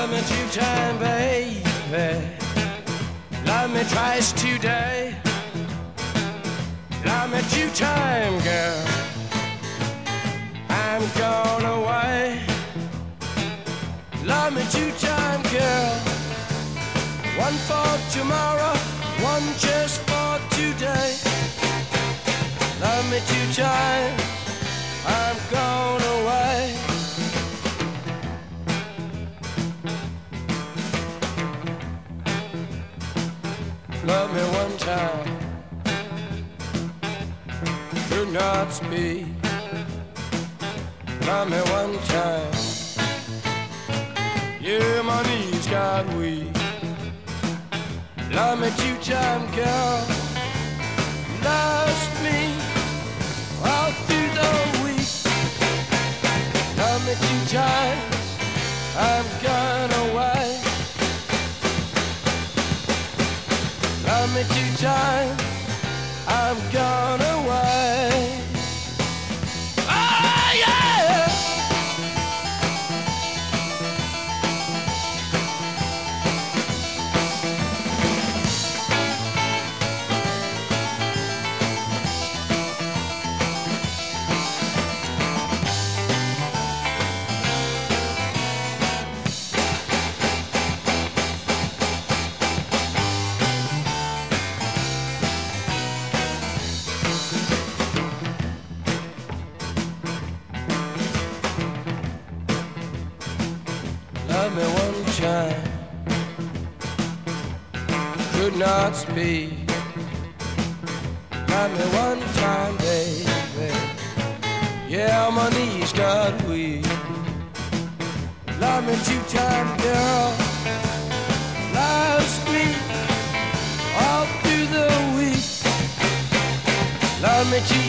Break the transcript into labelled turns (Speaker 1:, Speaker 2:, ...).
Speaker 1: Love me two times, baby. Love me twice today. Love me two times, girl. I'm gone away. Love me two times, girl. One for tomorrow, one just for today. Love me two times, I'm gone away. Love me one time, could not speak. Love me one time, yeah, my knees got weak. Love me two times, girl. Lost me all through the week. Love me two times, I'm gone away. Love me two times, I'm gone away. Oh yeah! Love me one time, could not speak. Love me one time, baby. Yeah, my knees got weak. Love me two times, girl. Lost me all through the week. Love me two